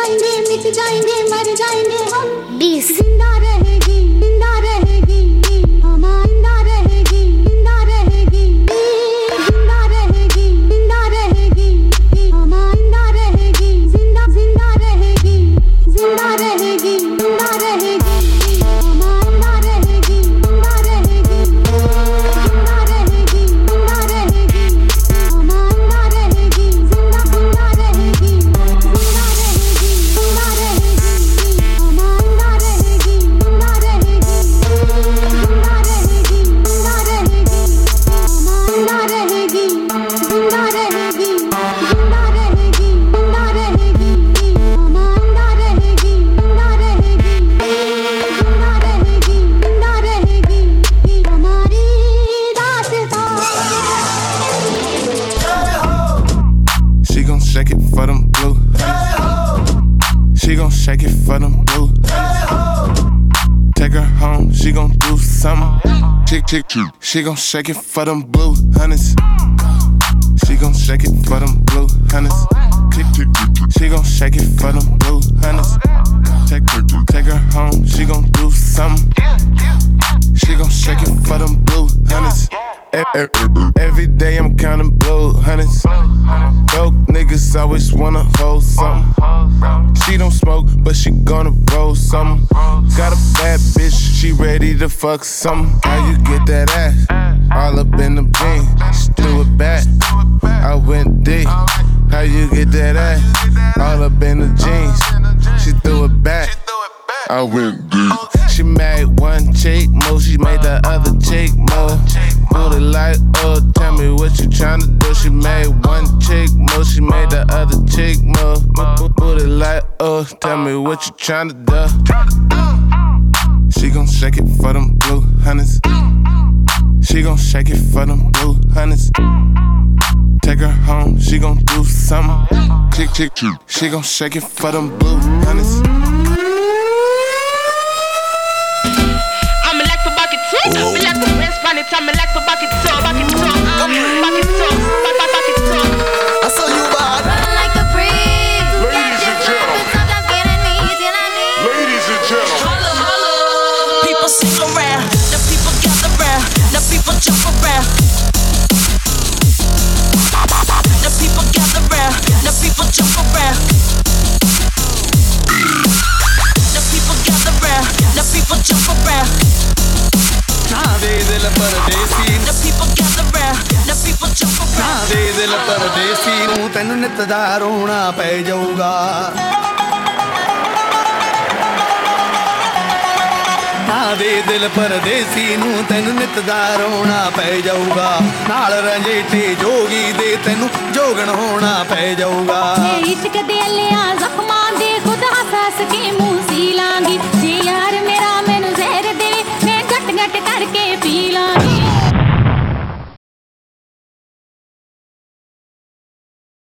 जाएंगे मिट जाएंगे मर जाएंगे हम 20 जिंदा रहेगी जिंदा रहेगी हमारी जिंदा रहेगी जिंदा रहेगी जिंदा रहेगी जिंदा रहेगी हमारी जिंदा रहेगी जिंदा जिंदा रहेगी जिंदा रहेगी जिंदा रहेगी हमारी जिंदा रहेगी जिंदा रहेगी जिंदा रहेगी जिंदा रहेगी हमारी जिंदा रहेगी जिंदा जिंदा रहेगी जिंदा रहेगी जिंदा रहेगी हमारी जिंदा रहेगी जिंदा रहेगी जिंदा रहेगी जिंदा रहेगी हमारी जिंदा रहेगी जिंदा रहेगी जिंदा रहेगी जिंदा रहेगी हमारी जिंदा रहेगी जिंदा रहेगी जिंदा रहेगी जिंदा रहेगी हमारी दास्तां She gon' shake it for them blue. She gon' shake it for them blue. Take her home, she gon' do something. She gon' shake it for them blue honey's. She gon' shake it for them blue honey's. She gon' shake it for them blue honey's. Take her home, she gon' do something. She gon' shake it for them blue honey's. Every day I'm counting blue honey's. Broke niggas always wanna hold something. She don't smoke, but she gonna roll something. Got a bad bitch, she ready to fuck something. How you get that ass? All up in them jeans, she threw it back. I went deep. How you get that ass? All up in the jeans, she threw it back. I went deep. She made one chick move, she made the other chick move. Booty like, oh, tell me what you tryna do. She made one chick move, she made the other chick move. Booty like, oh, tell me what you tryna do. She gon' shake it for them blue honey's. She gon' shake it for them blue honey's. Take her home, she gon' do something. She gon' shake it for them blue honey's. Me like to press pan it and me like to back it up, back it up, back it up, back it up. I saw you bad. Run like a breeze. Ladies and gentlemen. Sometimes getting easy and I need. Ladies and gentlemen. Holla, holla. People sing around, the people gather round, the people jump around. The people gather round, the people jump around. The people gather round, the people jump around. ਦੇ ਦਿਲ ਪਰਦੇਸੀ The people gather round, the people jump around. ਦੇ ਦਿਲ ਪਰਦੇਸੀ ਨੂੰ ਤੈਨੂੰ ਨਿੱਤ ਦਾ ਰੋਣਾ ਪੈ ਜਾਊਗਾ ਦੇ ਦਿਲ ਪਰਦੇਸੀ ਨੂੰ ਤੈਨੂੰ ਨਿੱਤ ਦਾ ਰੋਣਾ ਪੈ ਜਾਊਗਾ ਨਾਲ ਰੰਜੇਟੇ ਜੋਗੀ ਦੇ ਤੈਨੂੰ ਜੋਗਣ ਹੋਣਾ ਪੈ ਜਾਊਗਾ ਇਸ਼ਕ ਦੇ ਲਿਆ ਜ਼ਖਮਾਂ ਦੇ